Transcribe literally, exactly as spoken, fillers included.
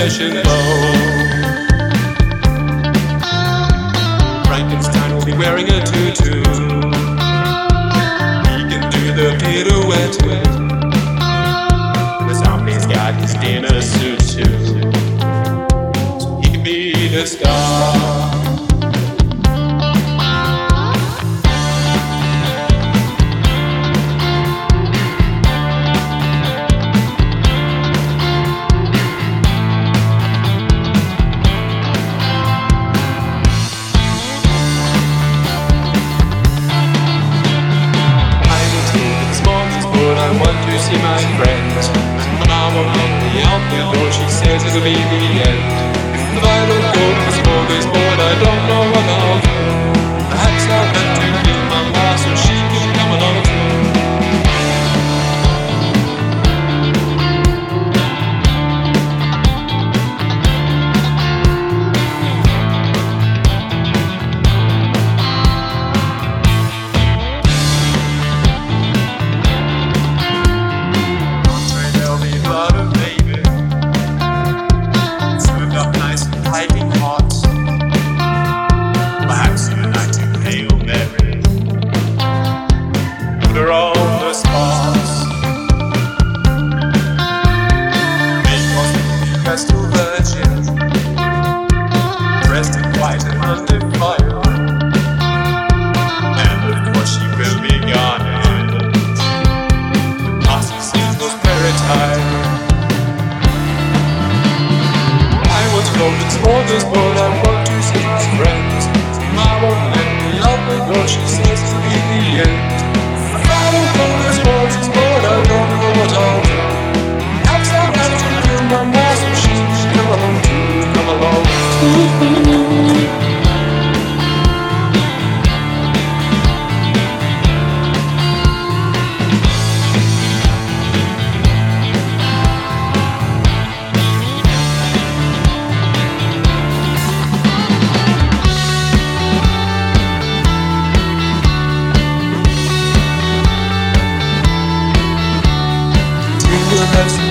flesh and bone. Frankenstein will be wearing a tutu. He can do the pirouette. The zombie's got his dinner suit too. So he can be the star. I want to see my friends. Mom will let me out the door. She says it'll be the end. If I don't go to the smorgasbord, I don't know what I'll do. Perhaps I'll have to kill my mom so she can come along too. Piping hot. Perhaps you'd like to Hail Mary. Put her on the spot. Make one Vestal Virgin, dressed in white and undefiled. And of course she will be garnered. The party scene was very tired. Golden smorgasbord, I want to see my friends. Mom won't let me out the door, she says to be the end. If I don't go to smorgasbord, I don't know what I'll do. Perhaps I'll have to kill my mom so she can come along too, come along too. Have